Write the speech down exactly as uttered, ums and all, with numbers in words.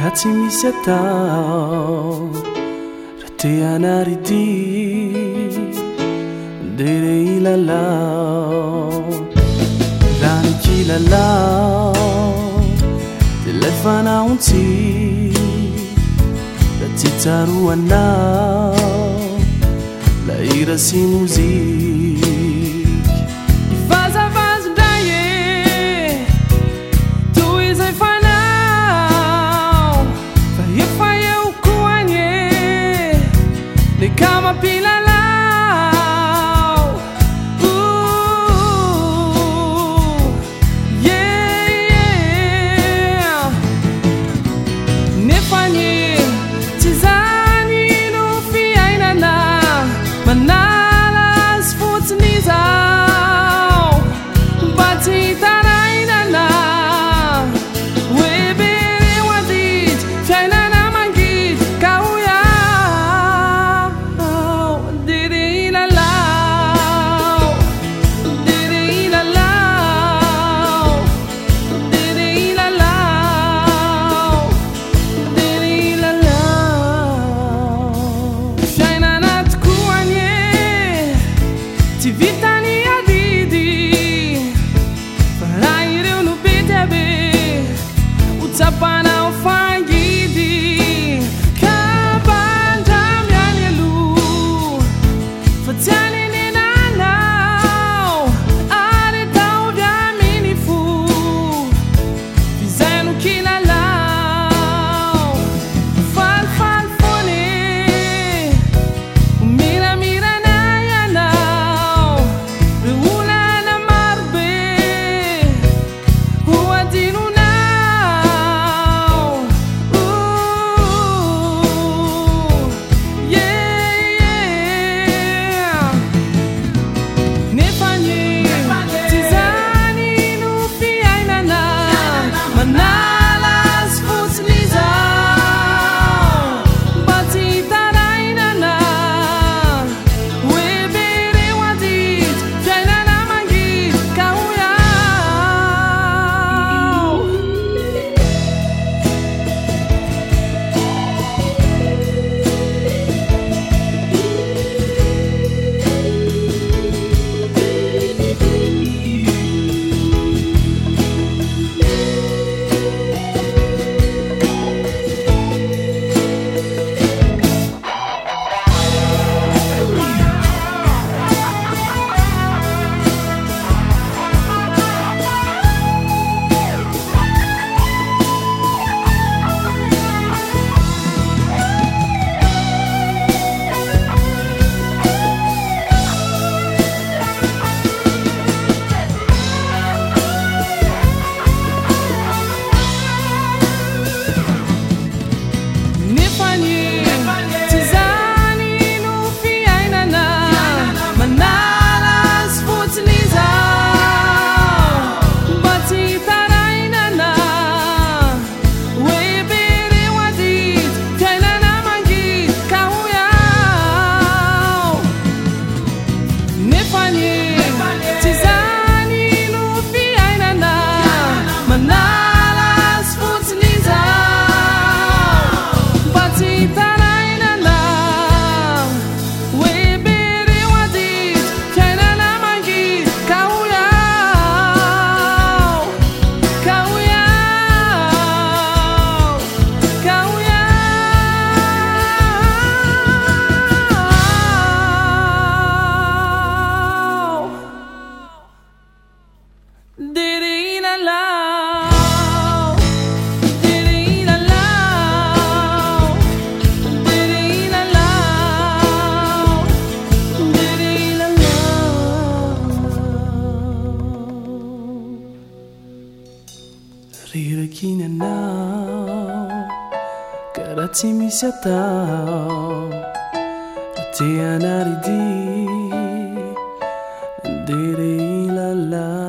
karaha tsy misy atao raha te hanaridy ndere ilalao raha nikilalao de lay fanaontsy raha tsy tsaroanao la hira sy moziky Vazavazondray e toy izay fanao fa efa eo koany e le kama mpilalao Ooh, yeah, yeah. Nefany tsy zany no fiainana manala azy fotsiny izao mba tsy tarainana hoe bereo adity fiainana mangidy ka ho iaho ndere ilalao ndere ilalao ndere ilalao ndere ilalao fiainana tokoany e tsy vitany adidy fa raha ireo no bitiabe ho tsapanao fangidy kabandramiany aloha fa tsy anenenanao ary ataovy aminy fo izay no kilalao falifaly foany miramirana ianao re olana marobe ho adinonao Ooh, yeah, yeah. Nefany tsy zany no fiainana manala azy fotsiny izao mba tsy tarainana hoe bereo adity fiainana mangidy ka ho iaho Nefany tsy zany no fiainana manala azy fotsiny izao mba tsy tarainana hoe bereo adity fiainana mangidy ka ho iaho Nefany tsy zany no fiainana manala azy fotsiny izao mba tsy tarainana hoe bereo adity fiainana mangidy ka ho iaho ka ho iaho ka ho iaho ndere ilalao ndere ilalao ndere ilalao ndere ilalao rirakiny anao karaha tsy misy atao raha te hanaridy ndere ilalao